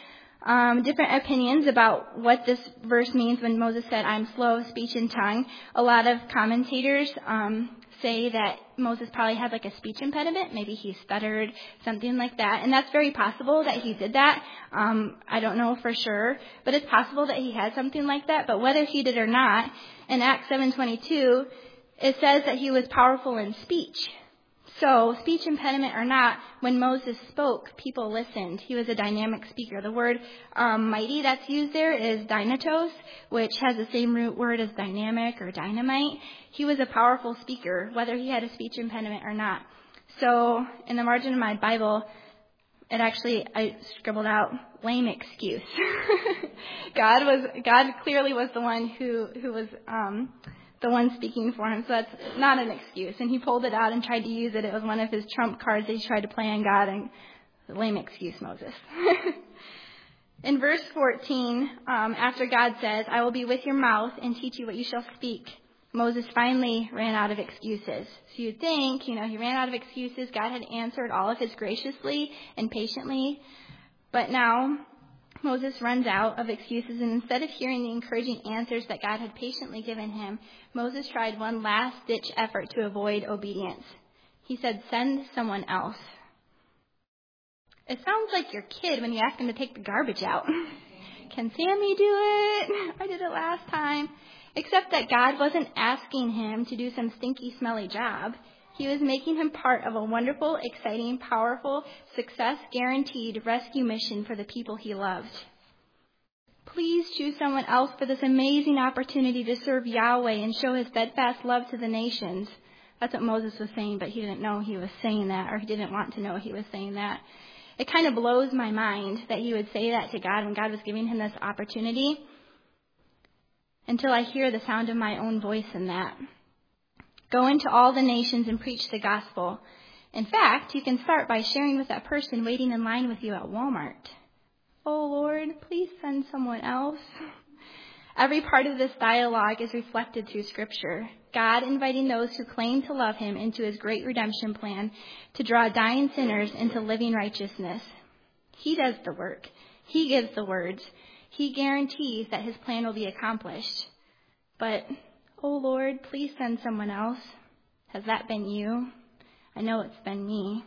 different opinions about what this verse means when Moses said, I'm slow of speech and tongue. A lot of commentators say that Moses probably had like a speech impediment. Maybe he stuttered, something like that. And that's very possible that he did that. I don't know for sure, but it's possible that he had something like that. But whether he did or not, in Acts 7:22, it says that he was powerful in speech. So, speech impediment or not, when Moses spoke, people listened. He was a dynamic speaker. The word mighty that's used there is dynatos, which has the same root word as dynamic or dynamite. He was a powerful speaker, whether he had a speech impediment or not. So, in the margin of my Bible, I scribbled out lame excuse. God clearly was the one who was the one speaking for him, so that's not an excuse. And he pulled it out and tried to use it. It was one of his trump cards that he tried to play on God, and lame excuse, Moses. In verse 14, after God says, I will be with your mouth and teach you what you shall speak, Moses finally ran out of excuses. So you'd think, he ran out of excuses. God had answered all of his graciously and patiently. But now Moses runs out of excuses, and instead of hearing the encouraging answers that God had patiently given him, Moses tried one last-ditch effort to avoid obedience. He said, send someone else. It sounds like your kid when you ask him to take the garbage out. Can Sammy do it? I did it last time. Except that God wasn't asking him to do some stinky, smelly job. He was making him part of a wonderful, exciting, powerful, success-guaranteed rescue mission for the people he loved. Please choose someone else for this amazing opportunity to serve Yahweh and show his steadfast love to the nations. That's what Moses was saying, but he didn't know he was saying that, or he didn't want to know he was saying that. It kind of blows my mind that he would say that to God when God was giving him this opportunity, until I hear the sound of my own voice in that. Go into all the nations and preach the gospel. In fact, you can start by sharing with that person waiting in line with you at Walmart. Oh, Lord, please send someone else. Every part of this dialogue is reflected through Scripture. God inviting those who claim to love him into his great redemption plan to draw dying sinners into living righteousness. He does the work. He gives the words. He guarantees that his plan will be accomplished. But, oh Lord, please send someone else. Has that been you? I know it's been me.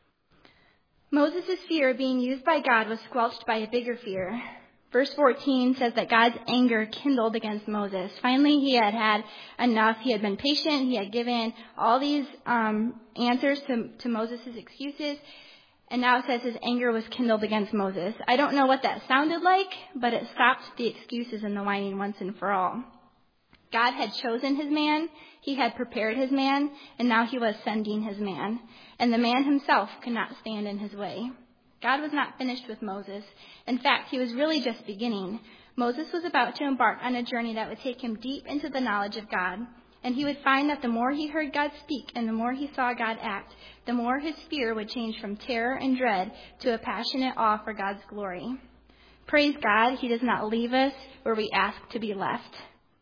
Moses' fear of being used by God was squelched by a bigger fear. Verse 14 says that God's anger kindled against Moses. Finally, he had had enough. He had been patient. He had given all these answers to Moses' excuses. And now it says his anger was kindled against Moses. I don't know what that sounded like, but it stopped the excuses and the whining once and for all. God had chosen his man, he had prepared his man, and now he was sending his man. And the man himself could not stand in his way. God was not finished with Moses. In fact, he was really just beginning. Moses was about to embark on a journey that would take him deep into the knowledge of God. And he would find that the more he heard God speak and the more he saw God act, the more his fear would change from terror and dread to a passionate awe for God's glory. Praise God, he does not leave us where we ask to be left.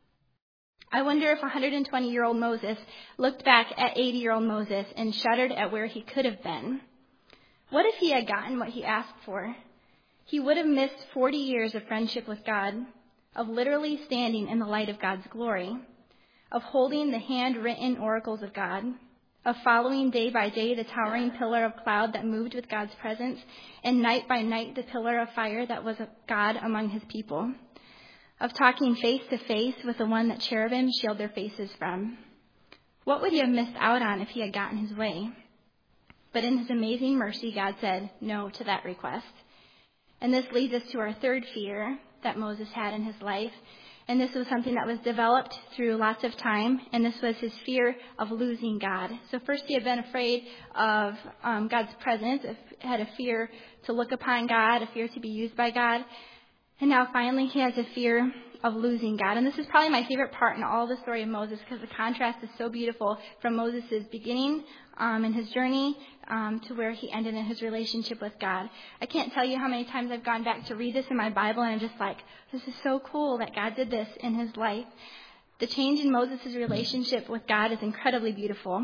I wonder if 120-year-old Moses looked back at 80-year-old Moses and shuddered at where he could have been. What if he had gotten what he asked for? He would have missed 40 years of friendship with God, of literally standing in the light of God's glory, of holding the handwritten oracles of God, of following day by day the towering pillar of cloud that moved with God's presence, and night by night the pillar of fire that was God among his people, of talking face to face with the one that cherubim shield their faces from. What would he have missed out on if he had gotten his way? But in his amazing mercy, God said no to that request. And this leads us to our third fear that Moses had in his life. And this was something that was developed through lots of time. And this was his fear of losing God. So first he had been afraid of God's presence, had a fear to look upon God, a fear to be used by God. And now finally he has a fear of losing God. And this is probably my favorite part in all the story of Moses because the contrast is so beautiful from Moses' beginning in his journey to where he ended in his relationship with God. I can't tell you how many times I've gone back to read this in my Bible and I'm just like, this is so cool that God did this in his life. The change in Moses' relationship with God is incredibly beautiful.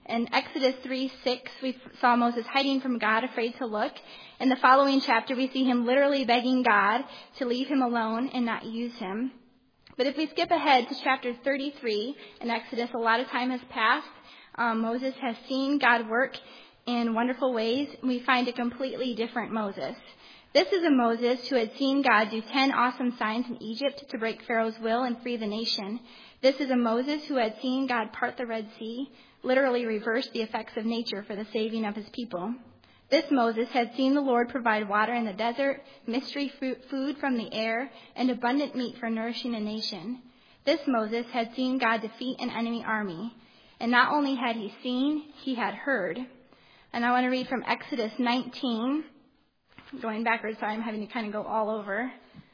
In Exodus 3:6, we saw Moses hiding from God, afraid to look. In the following chapter, we see him literally begging God to leave him alone and not use him. But if we skip ahead to chapter 33 in Exodus, a lot of time has passed. Moses has seen God work in wonderful ways. We find a completely different Moses. This is a Moses who had seen God do 10 awesome signs in Egypt to break Pharaoh's will and free the nation. This is a Moses who had seen God part the Red Sea, literally reverse the effects of nature for the saving of his people. This Moses had seen the Lord provide water in the desert, mystery food from the air, and abundant meat for nourishing a nation. This Moses had seen God defeat an enemy army. And not only had he seen, he had heard. And I want to read from Exodus 19. Going backwards, so I'm having to kind of go all over.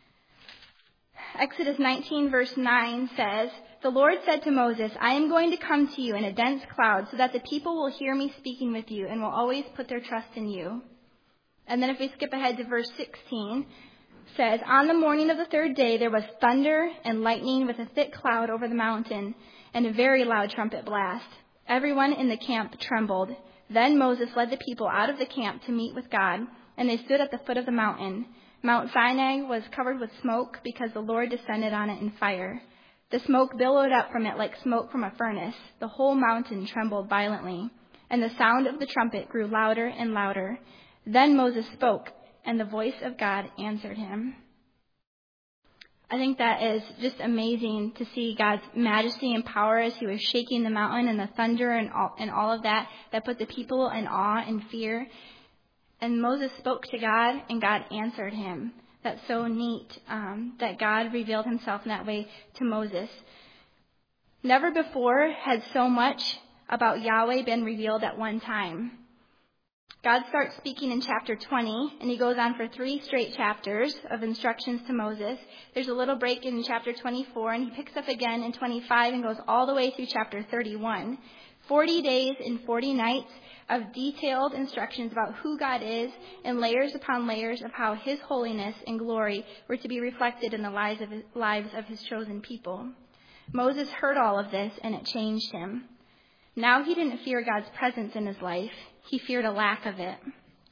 Exodus 19 verse 9 says, "The Lord said to Moses, I am going to come to you in a dense cloud so that the people will hear me speaking with you and will always put their trust in you." And then if we skip ahead to verse 16, says, "On the morning of the third day there was thunder and lightning with a thick cloud over the mountain and a very loud trumpet blast. Everyone in the camp trembled. Then Moses led the people out of the camp to meet with God, and they stood at the foot of the mountain. Mount Sinai was covered with smoke because the Lord descended on it in fire. The smoke billowed up from it like smoke from a furnace. The whole mountain trembled violently, and the sound of the trumpet grew louder and louder. Then Moses spoke, and the voice of God answered him." I think that is just amazing to see God's majesty and power as he was shaking the mountain and the thunder and all of that put the people in awe and fear. And Moses spoke to God, and God answered him. That's so neat that God revealed himself in that way to Moses. Never before had so much about Yahweh been revealed at one time. God starts speaking in chapter 20, and he goes on for 3 straight chapters of instructions to Moses. There's a little break in chapter 24, and he picks up again in 25 and goes all the way through chapter 31. 40 days and 40 nights of detailed instructions about who God is and layers upon layers of how his holiness and glory were to be reflected in the lives of his chosen people. Moses heard all of this, and it changed him. Now he didn't fear God's presence in his life. He feared a lack of it.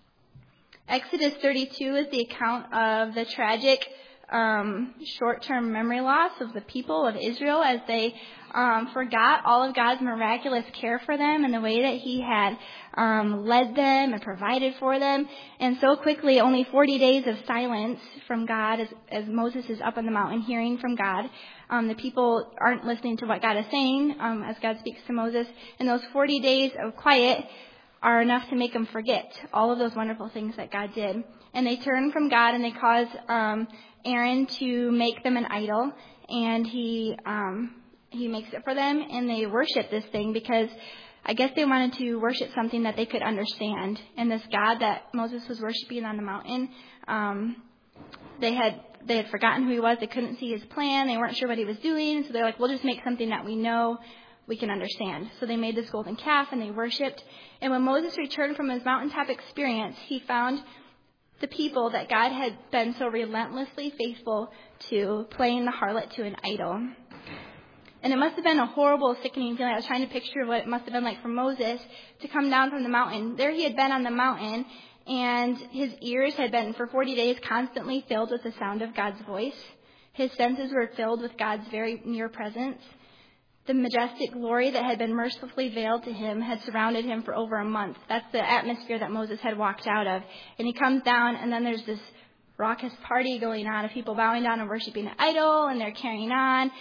Exodus 32 is the account of the tragic short-term memory loss of the people of Israel as they forgot all of God's miraculous care for them and the way that he had led them and provided for them. And so quickly, only 40 days of silence from God as Moses is up on the mountain hearing from God. The people aren't listening to what God is saying as God speaks to Moses. And those 40 days of quiet are enough to make them forget all of those wonderful things that God did. And they turn from God, and they cause Aaron to make them an idol, and he makes it for them, and they worship this thing because I guess they wanted to worship something that they could understand. And this God that Moses was worshiping on the mountain, they had forgotten who he was. They couldn't see his plan. They weren't sure what he was doing. So they're like, we'll just make something that we know we can understand. So they made this golden calf, and they worshipped. And when Moses returned from his mountaintop experience, he found the people that God had been so relentlessly faithful to playing the harlot to an idol. And it must have been a horrible, sickening feeling. I was trying to picture what it must have been like for Moses to come down from the mountain. There he had been on the mountain, and his ears had been for 40 days constantly filled with the sound of God's voice. His senses were filled with God's very near presence. The majestic glory that had been mercifully veiled to him had surrounded him for over a month. That's the atmosphere that Moses had walked out of. And he comes down, and then there's this raucous party going on of people bowing down and worshiping an idol, and they're carrying on,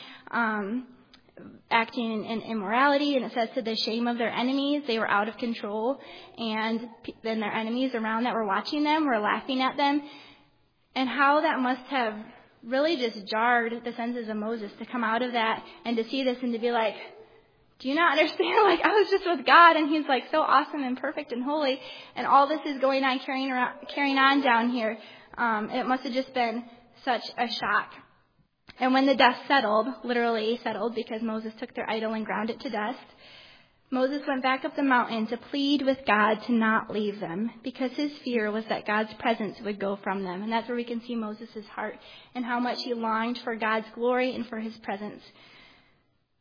acting in immorality. And it says to the shame of their enemies, they were out of control. And then their enemies around that were watching them were laughing at them. And how that must have really just jarred the senses of Moses to come out of that and to see this and to be like, do you not understand? Like, I was just with God, and he's like so awesome and perfect and holy, and all this is going on, carrying on down here. It must have just been such a shock. And when the dust settled, literally settled because Moses took their idol and ground it to dust, Moses went back up the mountain to plead with God to not leave them because his fear was that God's presence would go from them. And that's where we can see Moses' heart and how much he longed for God's glory and for his presence.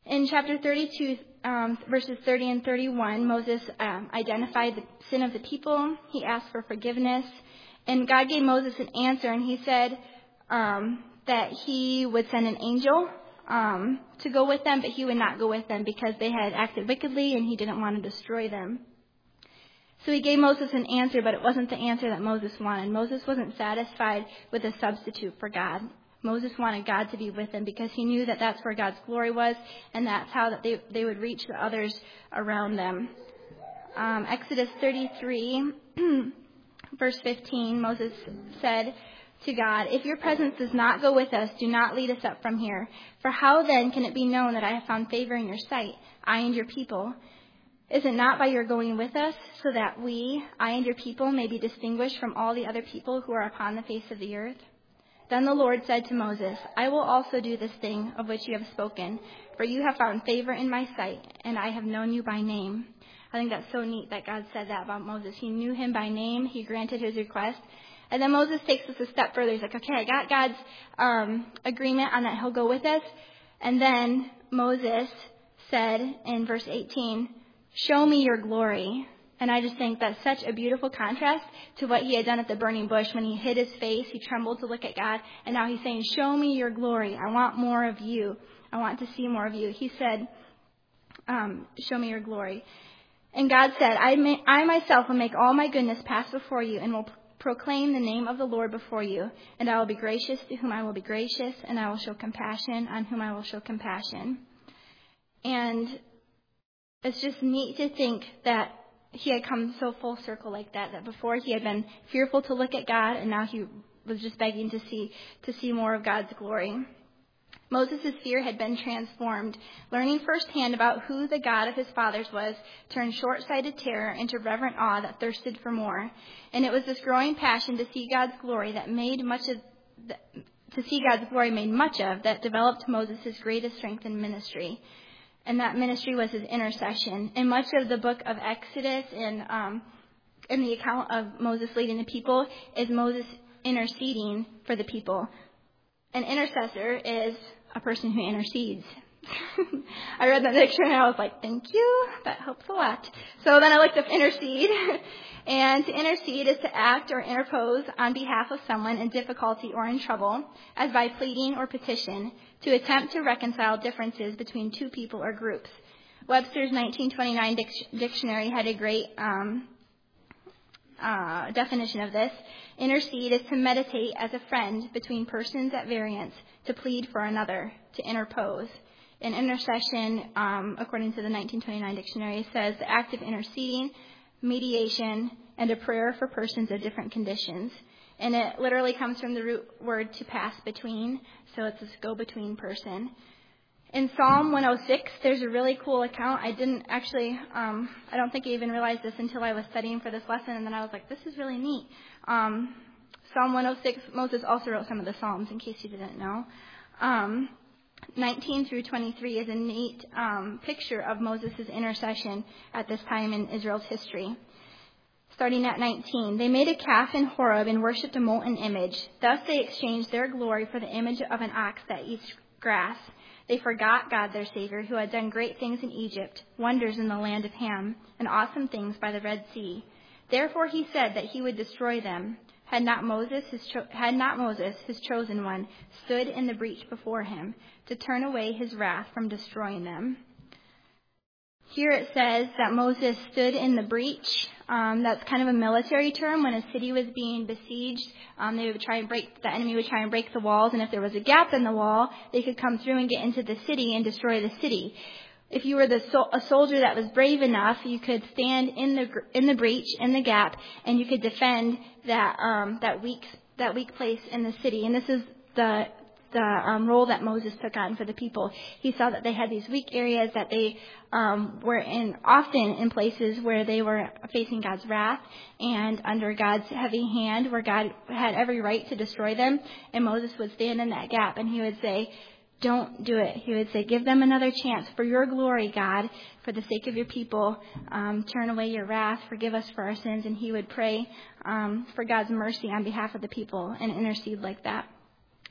In chapter 32, verses 30 and 31, Moses identified the sin of the people. He asked for forgiveness. And God gave Moses an answer, and he said that he would send an angel to go with them, but he would not go with them because they had acted wickedly, and he didn't want to destroy them. So he gave Moses an answer, but it wasn't the answer that Moses wanted. Moses wasn't satisfied with a substitute for God. Moses wanted God to be with him because he knew that that's where God's glory was, and that's how that they would reach the others around them. Exodus 33, verse 15, Moses said to God, "If your presence does not go with us, do not lead us up from here. For how then can it be known that I have found favor in your sight, I and your people? Is it not by your going with us, so that I and your people, may be distinguished from all the other people who are upon the face of the earth?" Then the Lord said to Moses, "I will also do this thing of which you have spoken, for you have found favor in my sight, and I have known you by name." I think that's so neat that God said that about Moses. He knew him by name. He granted his request. And then Moses takes us a step further. He's like, okay, I got God's agreement on that he'll go with us. And then Moses said in verse 18, "Show me your glory." And I just think that's such a beautiful contrast to what he had done at the burning bush. When he hid his face, he trembled to look at God. And now he's saying, "Show me your glory. I want more of you. I want to see more of you." He said, "Show me your glory." And God said, I myself will make all my goodness pass before you and will proclaim the name of the Lord before you. And I will be gracious to whom I will be gracious, and I will show compassion on whom I will show compassion. And it's just neat to think that he had come so full circle like that, that before he had been fearful to look at God, and now he was just begging to see more of God's glory. Moses' fear had been transformed. Learning firsthand about who the God of his fathers was turned short-sighted terror into reverent awe that thirsted for more. And it was this growing passion to see God's glory made much of that developed Moses' greatest strength in ministry. And that ministry was his intercession. And much of the book of Exodus and the account of Moses leading the people is Moses interceding for the people. An intercessor is a person who intercedes. I read that picture and I was like, thank you. That helps a lot. So then I looked up intercede. And to intercede is to act or interpose on behalf of someone in difficulty or in trouble, as by pleading or petition, to attempt to reconcile differences between two people or groups. Webster's 1929 dictionary had a great definition of this. Intercede is to meditate as a friend between persons at variance, to plead for another, to interpose. An intercession, according to the 1929 dictionary, says the act of interceding, mediation, and a prayer for persons of different conditions. And it literally comes from the root word to pass between, so it's this go-between person. In Psalm 106, there's a really cool account. I don't think I even realized this until I was studying for this lesson, and then I was like, this is really neat. Psalm 106, Moses also wrote some of the Psalms, in case you didn't know. 19 through 23 is a neat picture of Moses' intercession at this time in Israel's history. Starting at 19, they made a calf in Horeb and worshipped a molten image. Thus they exchanged their glory for the image of an ox that eats grass. They forgot God, their Savior, who had done great things in Egypt, wonders in the land of Ham, and awesome things by the Red Sea. Therefore he said that he would destroy them. Had not Moses, his chosen one, stood in the breach before him to turn away his wrath from destroying them. Here it says that Moses stood in the breach. That's kind of a military term. When a city was being besieged, the enemy would try and break the walls, and if there was a gap in the wall, they could come through and get into the city and destroy the city. If you were a soldier that was brave enough, you could stand in the breach, in the gap, and you could defend that weak place in the city. And this is the role that Moses took on for the people. He saw that they had these weak areas, that they were often in places where they were facing God's wrath and under God's heavy hand, where God had every right to destroy them. And Moses would stand in that gap and he would say, don't do it. He would say, give them another chance for your glory, God, for the sake of your people. Turn away your wrath. Forgive us for our sins. And he would pray for God's mercy on behalf of the people and intercede like that.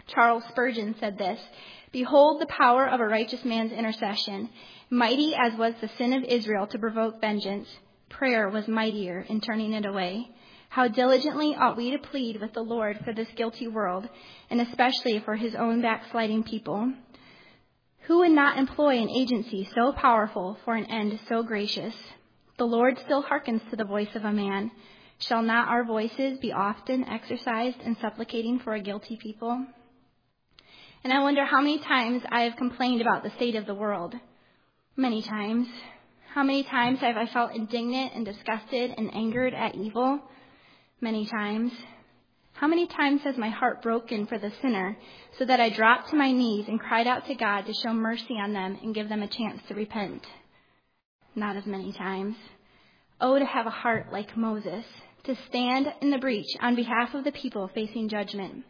Charles Spurgeon said this, "Behold the power of a righteous man's intercession. Mighty as was the sin of Israel to provoke vengeance, prayer was mightier in turning it away. How diligently ought we to plead with the Lord for this guilty world, and especially for his own backsliding people. Who would not employ an agency so powerful for an end so gracious? The Lord still hearkens to the voice of a man. Shall not our voices be often exercised in supplicating for a guilty people?" And I wonder how many times I have complained about the state of the world. Many times. How many times have I felt indignant and disgusted and angered at evil? Many times. How many times has my heart broken for the sinner so that I dropped to my knees and cried out to God to show mercy on them and give them a chance to repent? Not as many times. Oh, to have a heart like Moses, to stand in the breach on behalf of the people facing judgment.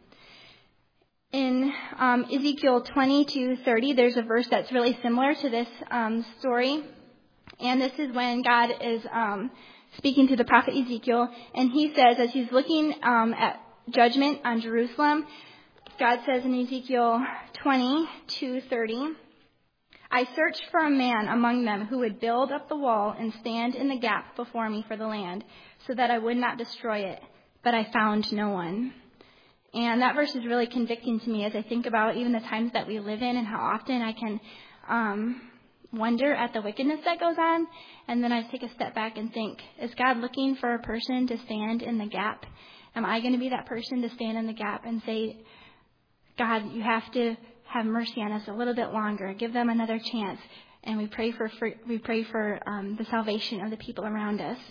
In Ezekiel 22:30, there's a verse that's really similar to this story. And this is when God is speaking to the prophet Ezekiel. And he says, as he's looking at judgment on Jerusalem, God says in Ezekiel 22:30, "I searched for a man among them who would build up the wall and stand in the gap before me for the land, so that I would not destroy it. But I found no one." And that verse is really convicting to me as I think about even the times that we live in and how often I can wonder at the wickedness that goes on. And then I take a step back and think, is God looking for a person to stand in the gap? Am I going to be that person to stand in the gap and say, God, you have to have mercy on us a little bit longer. Give them another chance. And we pray for the salvation of the people around us.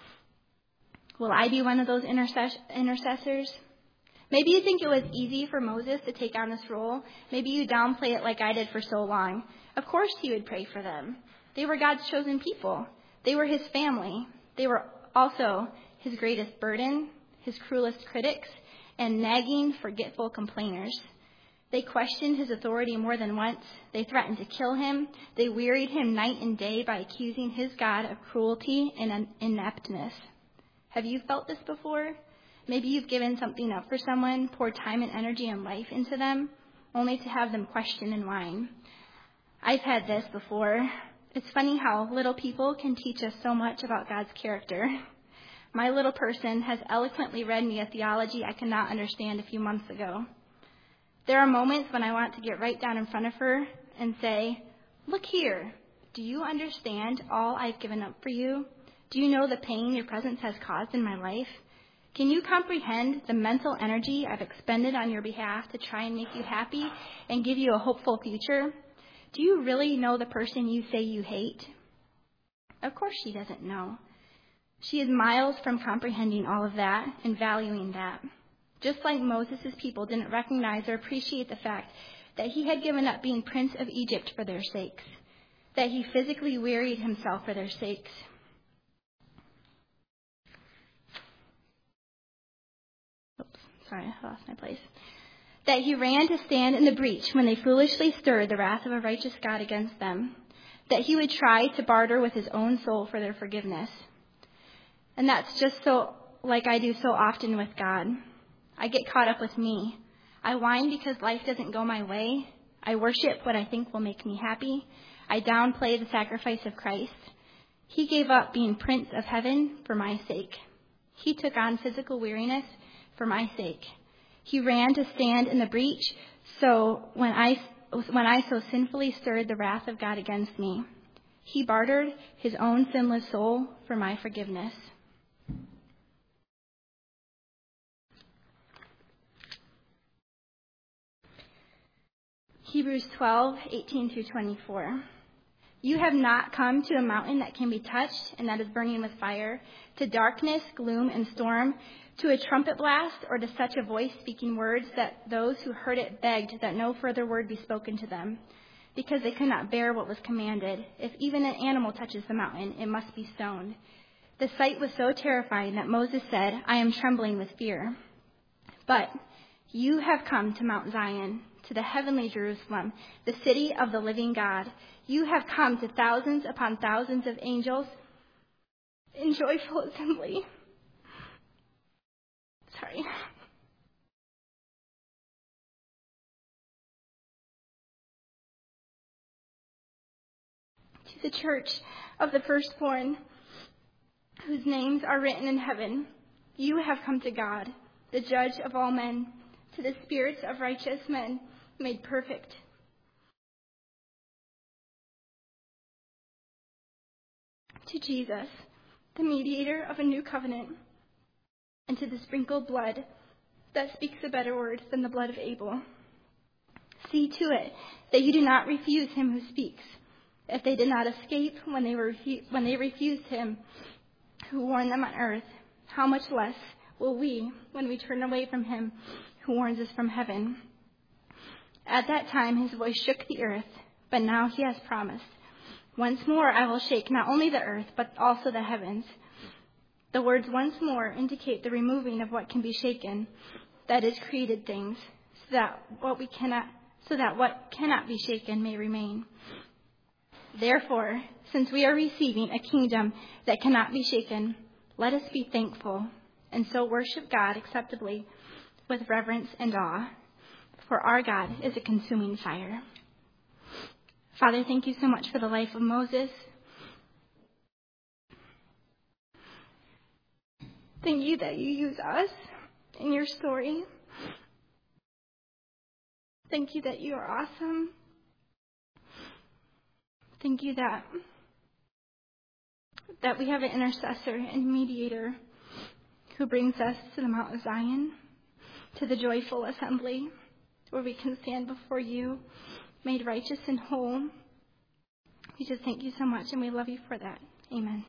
Will I be one of those intercessors? Maybe you think it was easy for Moses to take on this role. Maybe you downplay it like I did for so long. Of course he would pray for them. They were God's chosen people. They were his family. They were also his greatest burden, his cruelest critics, and nagging, forgetful complainers. They questioned his authority more than once. They threatened to kill him. They wearied him night and day by accusing his God of cruelty and ineptness. Have you felt this before? Maybe you've given something up for someone, poured time and energy and life into them, only to have them question and whine. I've had this before. It's funny how little people can teach us so much about God's character. My little person has eloquently read me a theology I could not understand a few months ago. There are moments when I want to get right down in front of her and say, "Look here, do you understand all I've given up for you? Do you know the pain your presence has caused in my life? Can you comprehend the mental energy I've expended on your behalf to try and make you happy and give you a hopeful future? Do you really know the person you say you hate?" Of course she doesn't know. She is miles from comprehending all of that and valuing that. Just like Moses' people didn't recognize or appreciate the fact that he had given up being Prince of Egypt for their sakes, that he physically wearied himself for their sakes. I lost my place. That he ran to stand in the breach when they foolishly stirred the wrath of a righteous God against them. That he would try to barter with his own soul for their forgiveness. And that's just so like I do so often with God. I get caught up with me. I whine because life doesn't go my way. I worship what I think will make me happy. I downplay the sacrifice of Christ. He gave up being Prince of Heaven for my sake. He took on physical weariness for my sake. He ran to stand in the breach so when I so sinfully stirred the wrath of God against me. He bartered his own sinless soul for my forgiveness. Hebrews 12:18-24. You have not come to a mountain that can be touched and that is burning with fire, to darkness, gloom, and storm, to a trumpet blast, or to such a voice speaking words that those who heard it begged that no further word be spoken to them, because they could not bear what was commanded. If even an animal touches the mountain, it must be stoned. The sight was so terrifying that Moses said, "I am trembling with fear." But you have come to Mount Zion, to the heavenly Jerusalem, the city of the living God. You have come to thousands upon thousands of angels in joyful assembly. to the church of the firstborn, whose names are written in heaven. You have come to God, the judge of all men, to the spirits of righteous men made perfect. To Jesus, the mediator of a new covenant, and to the sprinkled blood that speaks a better word than the blood of Abel. See to it that you do not refuse him who speaks. If they did not escape when they refused him who warned them on earth, how much less will we when we turn away from him who warns us from heaven? At that time his voice shook the earth, but now he has promised, once more I will shake not only the earth, but also the heavens. The words once more indicate the removing of what can be shaken, that is, created things, so that what cannot be shaken may remain. Therefore, since we are receiving a kingdom that cannot be shaken, let us be thankful and so worship God acceptably with reverence and awe, for our God is a consuming fire. Father, thank you so much for the life of Moses. Thank you that you use us in your story. Thank you that you are awesome. Thank you that we have an intercessor and mediator who brings us to the Mount of Zion, to the joyful assembly, where we can stand before you, made righteous and whole. We just thank you so much, and we love you for that. Amen.